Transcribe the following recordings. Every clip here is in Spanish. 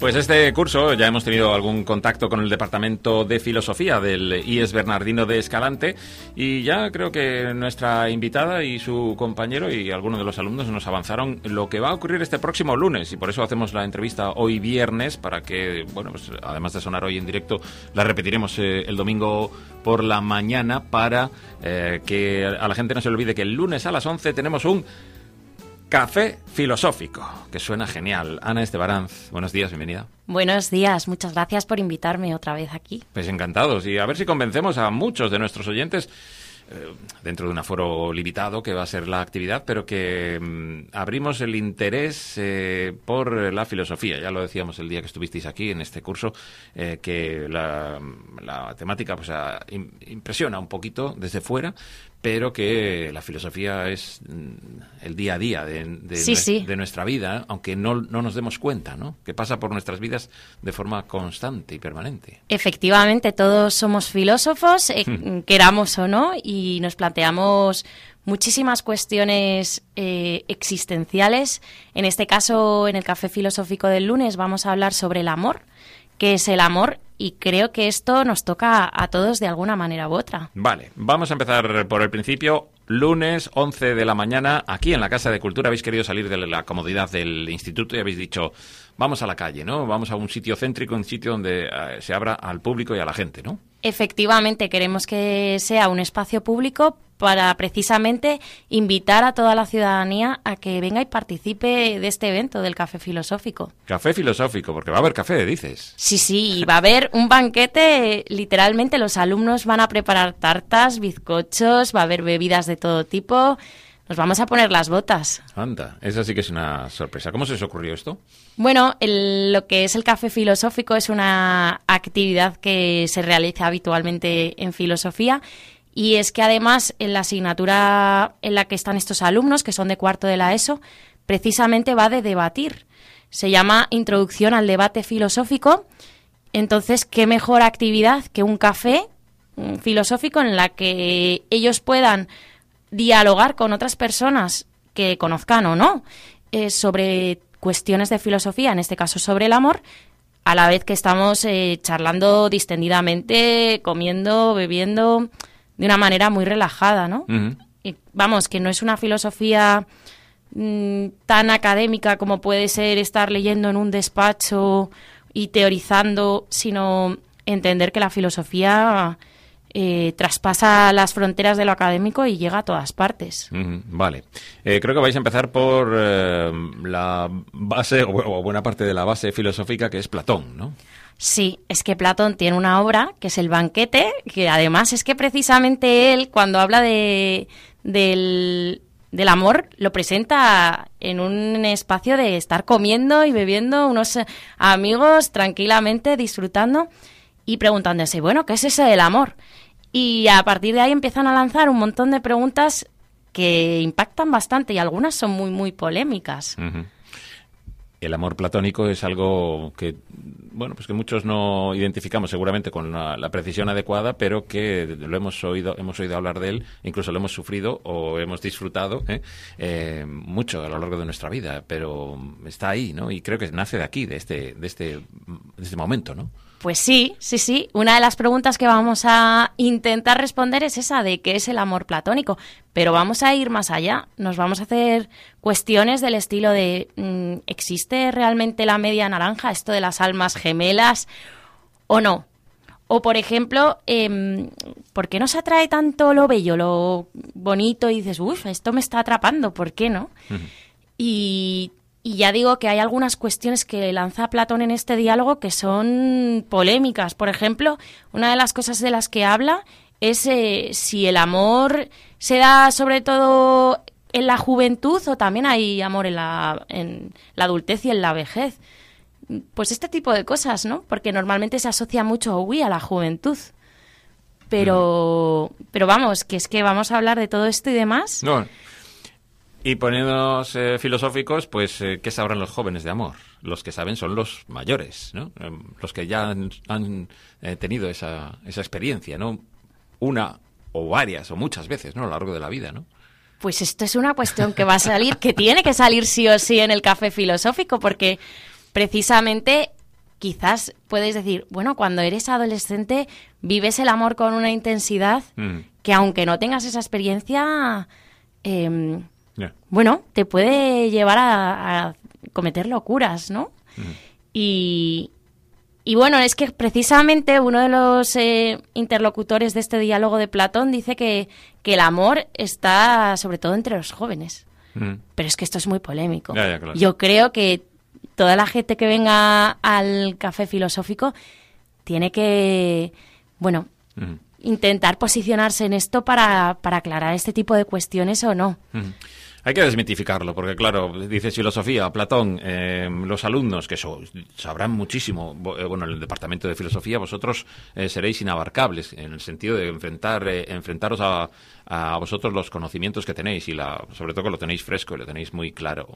Pues este curso ya hemos tenido algún contacto con el Departamento de Filosofía del IES Bernardino de Escalante y ya creo que nuestra invitada y su compañero y algunos de los alumnos nos avanzaron lo que va a ocurrir este próximo lunes y por eso hacemos la entrevista hoy viernes para que, bueno, pues además de sonar hoy en directo, la repetiremos el domingo por la mañana para que a la gente no se le olvide que el lunes a las 11 tenemos un Café Filosófico, que suena genial. Ana Estebaranz, buenos días, bienvenida. Buenos días, muchas gracias por invitarme otra vez aquí. Pues encantados, y a ver si convencemos a muchos de nuestros oyentes, dentro de un aforo limitado que va a ser la actividad, pero que abrimos el interés por la filosofía. Ya lo decíamos el día que estuvisteis aquí en este curso, que la temática pues impresiona un poquito desde fuera, pero que la filosofía es el día a día de nuestra vida, aunque no nos demos cuenta, ¿no? Que pasa por nuestras vidas de forma constante y permanente. Efectivamente, todos somos filósofos, queramos o no, y nos planteamos muchísimas cuestiones existenciales. En este caso, en el Café Filosófico del lunes, vamos a hablar sobre el amor. ¿Qué es el amor? Y creo que esto nos toca a todos de alguna manera u otra. Vale, vamos a empezar por el principio. Lunes, 11 de la mañana, aquí en la Casa de Cultura. Habéis querido salir de la comodidad del instituto y habéis dicho, vamos a la calle, ¿no? Vamos a un sitio céntrico, un sitio donde se abra al público y a la gente, ¿no? Efectivamente, queremos que sea un espacio público para precisamente invitar a toda la ciudadanía a que venga y participe de este evento del Café Filosófico. Café Filosófico, porque va a haber café, dices. Sí, va a haber un banquete, literalmente los alumnos van a preparar tartas, bizcochos, va a haber bebidas de todo tipo. Nos vamos a poner las botas. Anda, esa sí que es una sorpresa. ¿Cómo se os ocurrió esto? Bueno, lo que es el Café Filosófico es una actividad que se realiza habitualmente en filosofía y es que además en la asignatura en la que están estos alumnos, que son de cuarto de la ESO, precisamente va de debatir. Se llama Introducción al Debate Filosófico. Entonces, ¿qué mejor actividad que un café filosófico en la que ellos puedan dialogar con otras personas que conozcan o no sobre cuestiones de filosofía, en este caso sobre el amor, a la vez que estamos charlando distendidamente, comiendo, bebiendo, de una manera muy relajada, ¿no? Uh-huh. Y vamos, que no es una filosofía tan académica como puede ser estar leyendo en un despacho y teorizando, sino entender que la filosofía traspasa las fronteras de lo académico y llega a todas partes. Vale. Creo que vais a empezar por la base, o buena parte de la base filosófica, que es Platón, ¿no? Sí, es que Platón tiene una obra, que es El banquete, que además es que precisamente él, cuando habla del amor, lo presenta en un espacio de estar comiendo y bebiendo, unos amigos tranquilamente disfrutando y preguntándose, bueno, ¿qué es ese del amor? Y a partir de ahí empiezan a lanzar un montón de preguntas que impactan bastante y algunas son muy, muy polémicas. Uh-huh. El amor platónico es algo que, bueno, pues que muchos no identificamos seguramente con la precisión adecuada, pero que lo hemos oído hablar de él, incluso lo hemos sufrido o hemos disfrutado mucho a lo largo de nuestra vida, pero está ahí, ¿no? Y creo que nace de aquí, de este momento, ¿no? Pues sí. Una de las preguntas que vamos a intentar responder es esa de qué es el amor platónico, pero vamos a ir más allá. Nos vamos a hacer cuestiones del estilo de ¿existe realmente la media naranja, esto de las almas gemelas o no? O, por ejemplo, ¿por qué nos atrae tanto lo bello, lo bonito? Y dices, uff, esto me está atrapando, ¿por qué no? Uh-huh. Y ya digo que hay algunas cuestiones que lanza Platón en este diálogo que son polémicas. Por ejemplo, una de las cosas de las que habla es si el amor se da sobre todo en la juventud o también hay amor en la adultez y en la vejez. Pues este tipo de cosas, ¿no? Porque normalmente se asocia mucho a la juventud. Pero vamos, que es que vamos a hablar de todo esto y demás. No. Y poniéndonos filosóficos, pues, ¿qué sabrán los jóvenes de amor? Los que saben son los mayores, ¿no? Los que ya han tenido esa experiencia, ¿no? Una o varias o muchas veces, ¿no? A lo largo de la vida, ¿no? Pues esto es una cuestión que va a salir, que tiene que salir sí o sí en el Café Filosófico, porque precisamente quizás puedes decir, bueno, cuando eres adolescente vives el amor con una intensidad que aunque no tengas esa experiencia, bueno, te puede llevar a cometer locuras, ¿no? Y bueno, es que precisamente uno de los interlocutores de este diálogo de Platón dice que el amor está sobre todo entre los jóvenes. Pero es que esto es muy polémico. Claro. Yo creo que toda la gente que venga al café filosófico tiene que, bueno, intentar posicionarse en esto para aclarar este tipo de cuestiones o no. Hay que desmitificarlo, porque claro, dices filosofía, Platón, los alumnos, que sabrán muchísimo, bueno, en el departamento de filosofía vosotros seréis inabarcables, en el sentido de enfrentaros a vosotros los conocimientos que tenéis, y sobre todo que lo tenéis fresco y lo tenéis muy claro,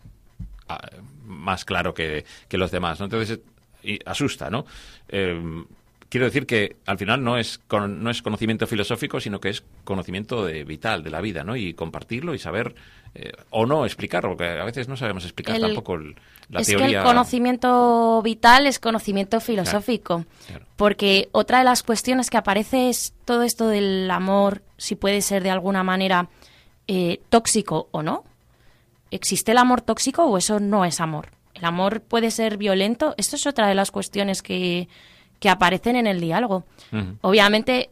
más claro que los demás, ¿no? Entonces, asusta, ¿no? Quiero decir que al final no es conocimiento filosófico, sino que es conocimiento vital de la vida, ¿no? Y compartirlo y saber o no explicarlo, porque a veces no sabemos explicar tampoco la teoría. Es que el conocimiento vital es conocimiento filosófico, claro. Porque otra de las cuestiones que aparece es todo esto del amor, si puede ser de alguna manera tóxico o no. ¿Existe el amor tóxico o eso no es amor? ¿El amor puede ser violento? Esto es otra de las cuestiones que aparecen en el diálogo. Obviamente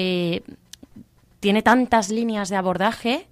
tiene tantas líneas de abordaje,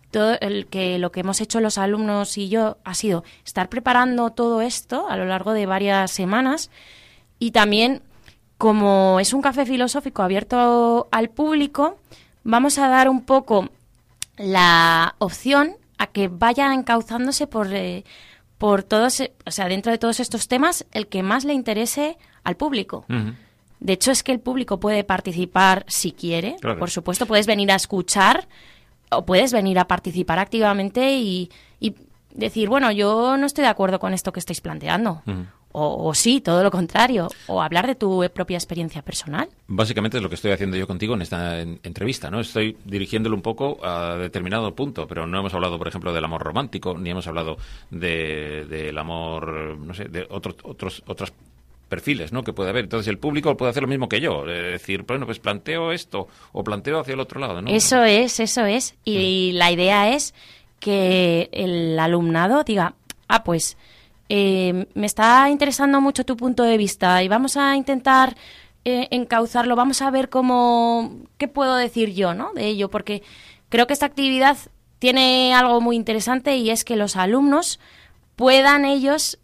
lo que hemos hecho los alumnos y yo ha sido estar preparando todo esto a lo largo de varias semanas, y también, como es un café filosófico abierto al público, vamos a dar un poco la opción a que vaya encauzándose por todos, o sea, dentro de todos estos temas, el que más le interese al público. De hecho, es que el público puede participar si quiere. Claro. Por supuesto, puedes venir a escuchar o puedes venir a participar activamente y decir, bueno, yo no estoy de acuerdo con esto que estáis planteando. O sí, todo lo contrario. O hablar de tu propia experiencia personal. Básicamente es lo que estoy haciendo yo contigo en esta entrevista, ¿no? Estoy dirigiéndolo un poco a determinado punto, pero no hemos hablado, por ejemplo, del amor romántico, ni hemos hablado del amor, no sé, de otros perfiles, ¿no?, que puede haber. Entonces el público puede hacer lo mismo que yo, decir, bueno, pues planteo esto o planteo hacia el otro lado, ¿no? Eso es. Y la idea es que el alumnado diga, pues me está interesando mucho tu punto de vista y vamos a intentar encauzarlo, vamos a ver qué puedo decir yo, ¿no?, de ello, porque creo que esta actividad tiene algo muy interesante, y es que los alumnos puedan ellos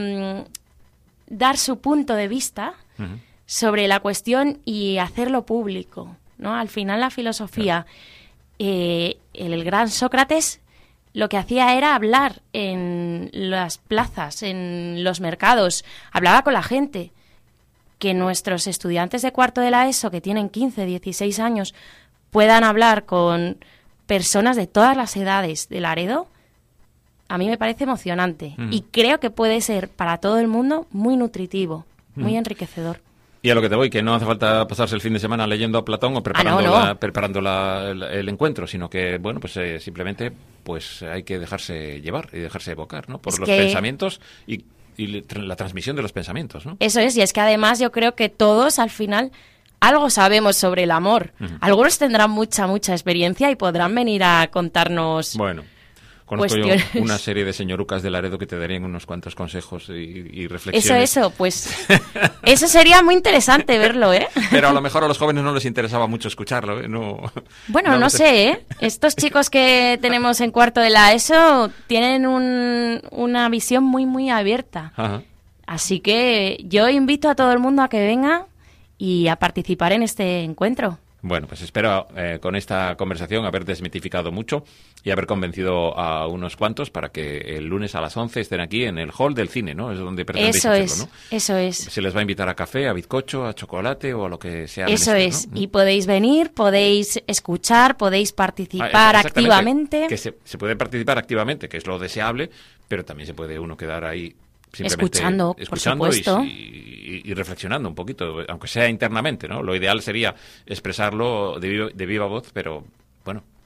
dar su punto de vista sobre la cuestión y hacerlo público, ¿no? Al final la filosofía, el gran Sócrates lo que hacía era hablar en las plazas, en los mercados, hablaba con la gente. Que nuestros estudiantes de cuarto de la ESO, que tienen 15, 16 años, puedan hablar con personas de todas las edades de Laredo, a mí me parece emocionante. Y creo que puede ser para todo el mundo muy nutritivo, muy enriquecedor. Y a lo que te voy, que no hace falta pasarse el fin de semana leyendo a Platón o preparando el encuentro, sino que, bueno, pues simplemente pues hay que dejarse llevar y dejarse evocar, ¿no?, por los pensamientos y la transmisión de los pensamientos, ¿no? Eso es, y es que además yo creo que todos al final algo sabemos sobre el amor. Algunos tendrán mucha experiencia y podrán venir a contarnos. Bueno, conozco yo una serie de señorucas de Laredo que te darían unos cuantos consejos y reflexiones. Pues eso sería muy interesante verlo, ¿eh? Pero a lo mejor a los jóvenes no les interesaba mucho escucharlo, ¿eh? No sé, ¿eh? Estos chicos que tenemos en cuarto de la ESO tienen una visión muy abierta. Ajá. Así que yo invito a todo el mundo a que venga y a participar en este encuentro. Bueno, pues espero con esta conversación haber desmitificado mucho y haber convencido a unos cuantos para que el lunes a las 11 estén aquí en el hall del cine, ¿no? Es donde pretendéis hacerlo, ¿no? Eso es. Se les va a invitar a café, a bizcocho, a chocolate o a lo que sea. Eso es. ¿No? Y podéis venir, podéis escuchar, podéis participar activamente. Que se puede participar activamente, que es lo deseable, pero también se puede uno quedar ahí escuchando por supuesto. Y reflexionando un poquito, aunque sea internamente, ¿no? Lo ideal sería expresarlo de viva voz, pero bueno,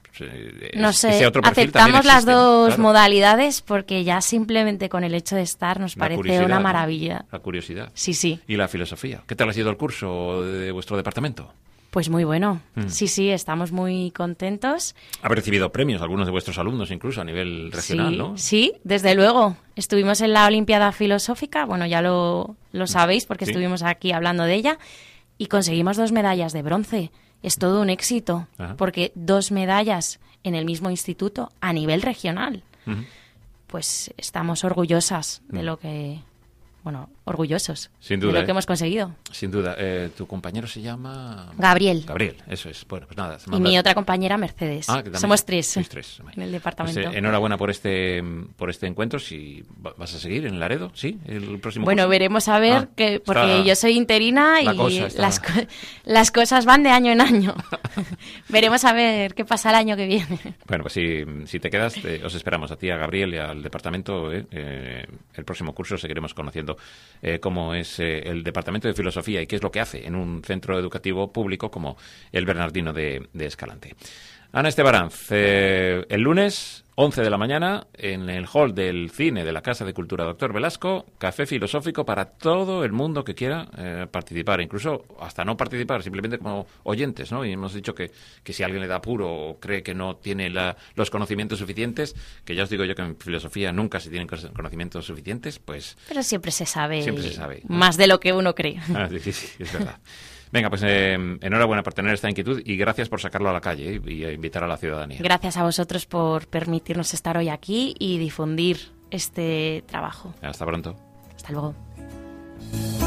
No sé, ese otro perfil aceptamos las existe, dos claro. modalidades porque ya simplemente con el hecho de estar nos La parece curiosidad, una ¿no? maravilla. La curiosidad. Sí, sí. Y la filosofía. ¿Qué tal ha sido el curso de vuestro departamento? Pues muy bueno. Sí, sí, estamos muy contentos. Habéis recibido premios, algunos de vuestros alumnos incluso a nivel regional, Sí, ¿no? sí, desde luego. Estuvimos en la Olimpiada Filosófica, bueno, ya lo sabéis porque Sí. estuvimos aquí hablando de ella, y conseguimos 2 medallas de bronce. Es todo un éxito, Ajá. porque 2 medallas en el mismo instituto a nivel regional. Ujú. Pues estamos orgullosas de lo que... Bueno, orgullosos Sin de duda, lo que hemos conseguido. Sin duda. ¿Tu compañero se llama...? Gabriel. Gabriel, eso es. Bueno, pues nada. Y mi otra compañera, Mercedes. Que también- Somos 3 sois 3. en el departamento. Pues, enhorabuena por este encuentro. Si vas a seguir en Laredo, ¿sí? El próximo Bueno, curso. veremos a ver, porque está yo soy interina la y cosa está- las cosas van de año en año. Veremos a ver qué pasa el año que viene. Bueno, pues si te quedas, os esperamos a ti, a Gabriel y al departamento. El próximo curso seguiremos conociendo cómo es el departamento de filosofía y qué es lo que hace en un centro educativo público como el Bernardino de Escalante. Ana Estebaranz, el lunes 11 de la mañana en el hall del cine de la Casa de Cultura Doctor Velasco, café filosófico para todo el mundo que quiera participar, incluso hasta no participar, simplemente como oyentes, ¿no? Y hemos dicho que si alguien le da apuro o cree que no tiene los conocimientos suficientes, que ya os digo yo que en filosofía nunca se tienen conocimientos suficientes, pues... Pero siempre se sabe, ¿no? más de lo que uno cree. Sí, es verdad. Venga, pues enhorabuena por tener esta inquietud y gracias por sacarlo a la calle y invitar a la ciudadanía. Gracias a vosotros por permitirnos estar hoy aquí y difundir este trabajo. Hasta pronto. Hasta luego.